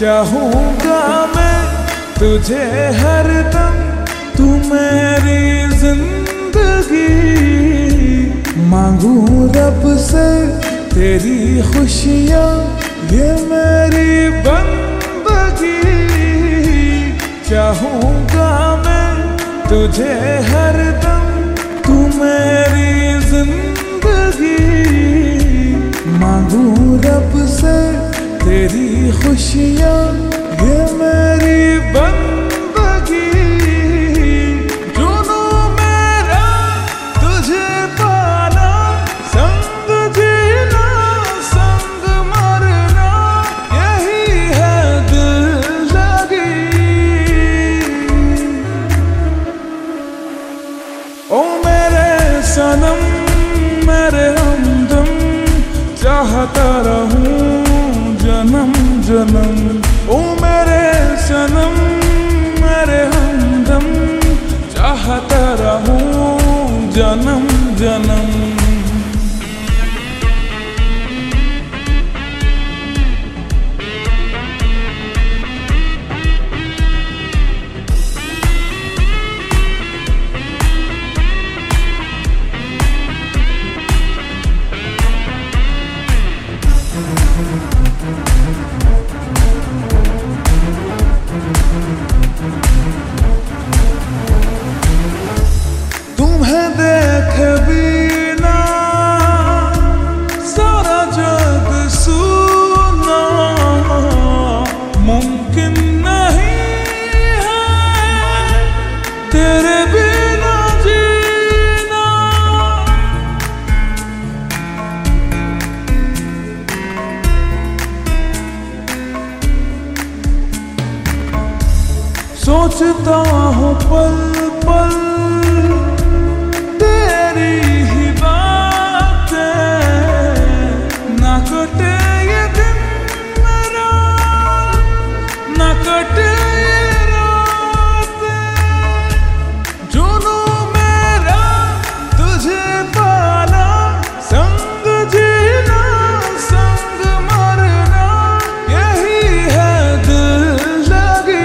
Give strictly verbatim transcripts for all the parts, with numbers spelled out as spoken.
चाहूंगा मैं तुझे हरदम, तू मेरी जिंदगी। मांगू रब से तेरी खुशियाँ, ये मेरी बंदगी। चाहूंगा मैं तुझे हरदम, तू मेरी जिंदगी। मांगू रब से तेरी खुशियाँ, ये मेरी बंदगी। जुनू मेरा तुझे पाना, संग जीना संग मरना, यही है दिल लगी। ओ मेरे सनम मेरे हमदम, चाहता रहूं जन्म जन्म। ओ मेरे सनम मेरे हमदम, चाहता रहूं जन्म जन्म। तुम्हें देख बिना सारा जग सुना, मुमकिन नहीं है तेरे बिना जीना। सोचता हूँ पल पल तेरी ही बातें, ना कटे ये दिन मेरा, ना कटे ये रातें। जुनू मेरा तुझे पाना, संग जीना संग मरना, यही है दिल लगी।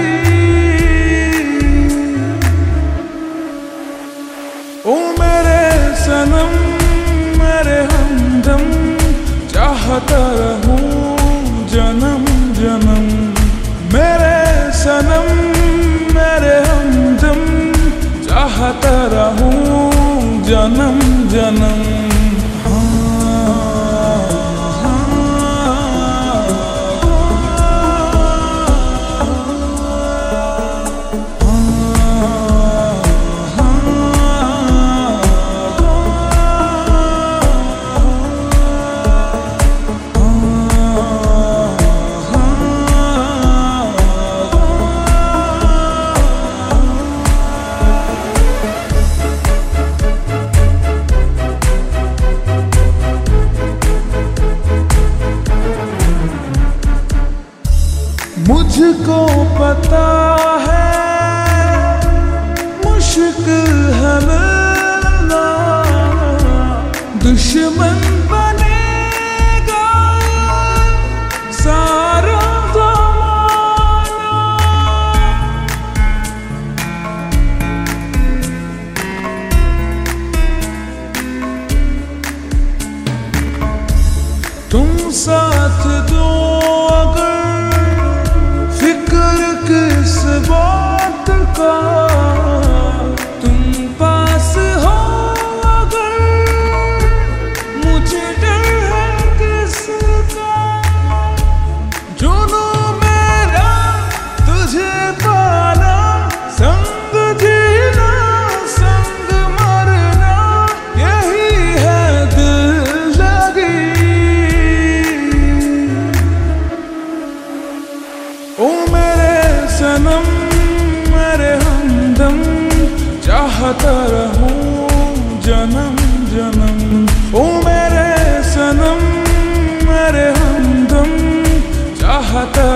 ओ मेरे सनम मेरे हमदम, चाहता रहूं जन्म जन्म। मेरे सनम मेरे हमदम, चाहता रहूं जन्म जन्म। मुझको पता है मुश्किल है मिलना, दुश्मन बनेगा सारा ज़माना। तुम साथ दो अगर, फिक्र किस बात का। तुम पास हो अगर, मुझे डर है किसका। जुनू मेरा तुझे पाना, संग जीना संग मरना, यही है दिल लगी। ओ मेरे सनम मेरे हमदम, चाहता रहूं जन्म जन्म। ओ मेरे सनम मेरे हमदम, चाहता